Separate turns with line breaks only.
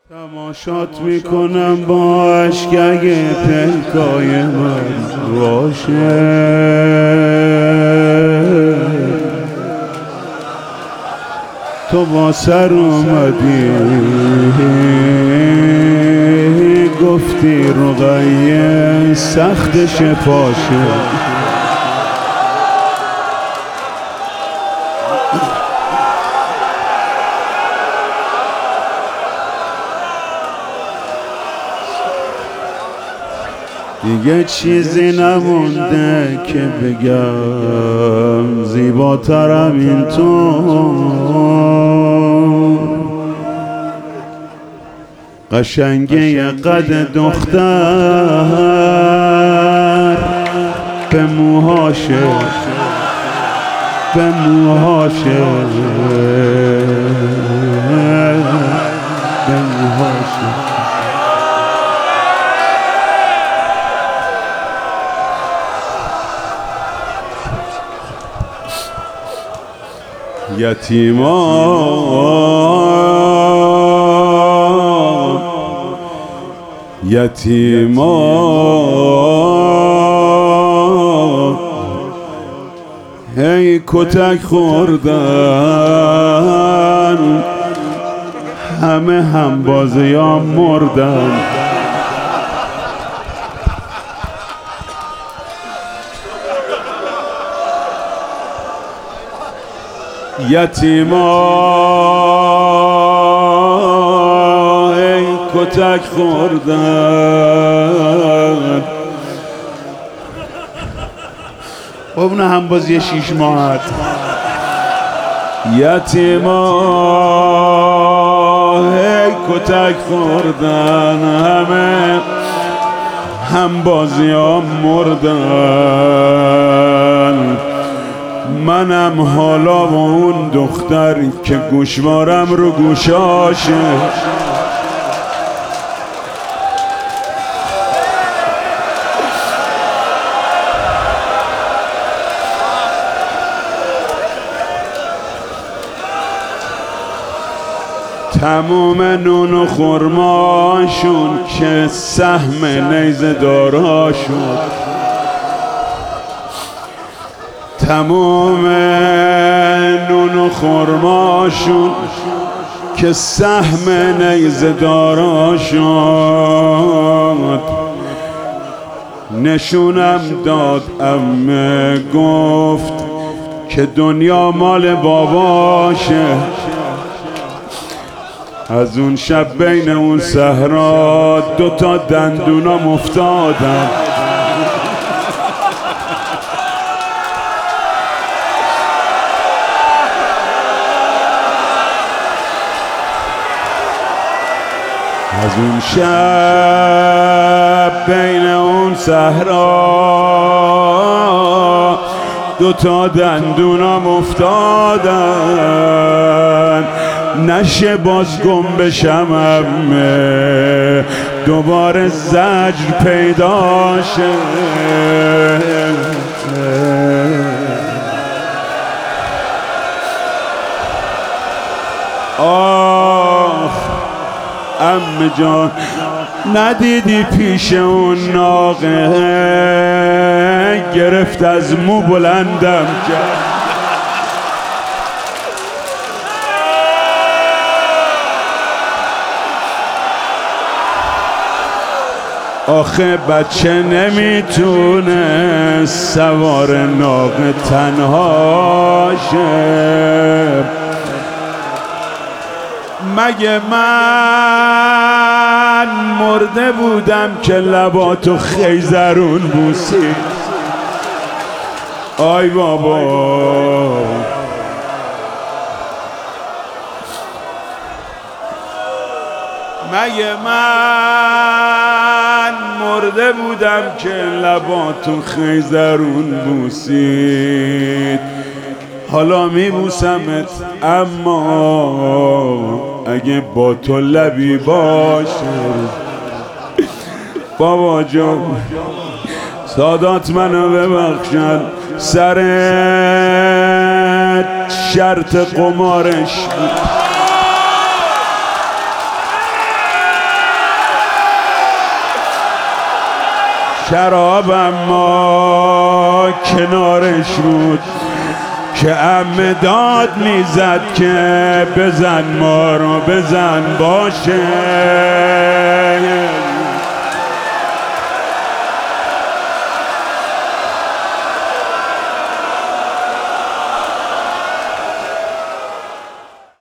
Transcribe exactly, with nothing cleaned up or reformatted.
تماشات میکنم با عشق اگه پلکای من باشه، تو با سر اومدی گفتی رقیه سختش پاشه. دیگه چیزی نمونده که بگم زیباترم این تو، قشنگه قد دختر به موهاشه به موهاشه به موهاشه. یتیمان یتیمان هی کتک خوردن، همه هم بازیام مردن. یتیما ای کتک خوردن، اون هم بازی شیش ماهت. یتیما ای کتک خوردن، همه هم بازی ها مردن. منم حالا با اون دختر که گوشوارم رو گوشاشه، تموم نون و خرماشون که سهم نیزه داراشون، تمام نون و خرماشون که سهم نیزه داراشون، نشونم داد عمه گفت که دنیا مال باباشه. از اون شب بین اون صحرا دوتا دندونام افتادن، از اون شب بین اون صحرا دوتا دندونام افتادن. نشه باز گم بشم عمه، دوباره زجر پیدا شه. آخ عمه جان، ندیدی پیش اون ناقه گرفت از مو بلندم کرد. آخه بچه نمیتونه سوار ناقه تنها شه، مگه من مرده بودم که لباتو خیزرون بوسی؟ آی بابا مگه من مرده بودم که لباتو خیزرون بوسید؟ حالا میبوسمت اما اگه با تو لبی باشه. بابا جان سادات منو ببخشن، سر شرط قمارش بود. شرابم ما کنارش بود که عمه داد میزد که بزن ما رو بزن باشه.